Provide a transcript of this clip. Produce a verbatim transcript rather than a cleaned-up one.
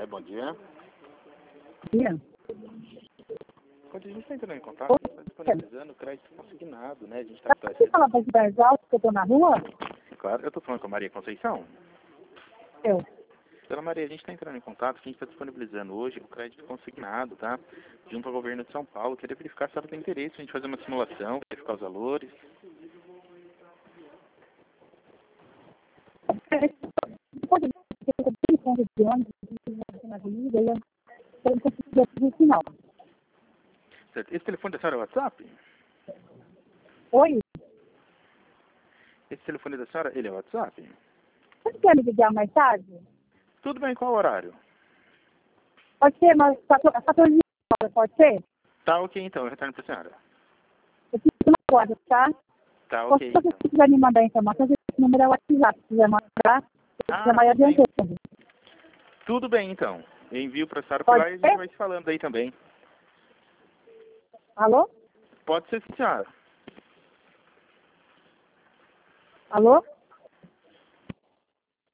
bom dia. Dia. Quando a gente está entrando em contato, a gente está disponibilizando o crédito consignado, né? A gente está... Você fala um pouco mais alto que eu estou na rua? Claro, eu estou falando com a Maria Conceição. Eu. Dona Maria, a gente está entrando em contato, que a gente está disponibilizando hoje o crédito consignado, tá? Junto ao governo de São Paulo. Queria verificar se ela tem interesse a gente fazer uma simulação, verificar os valores. Pode ter bem ponto de ônibus na avenida e eu não consigo ver o sinal. Certo. Esse telefone da senhora é o WhatsApp? Oi? Esse telefone da senhora, ele é o WhatsApp? Você quer me ligar mais tarde? Tudo bem, qual horário? Pode ser, mas quatorze horas, pode ser? Tá ok então, eu retorno para a senhora. Eu fico na guarda, tá? Tá Ou ok se você então. quiser me mandar informação, esse número é o WhatsApp. Se quiser mandar, eu Ah, já vai tudo bem. adiantando. Tudo bem então. Eu envio para a senhora por Pode lá e a gente ser? vai se falando aí também. Alô? Pode ser, sim, senhora. Alô?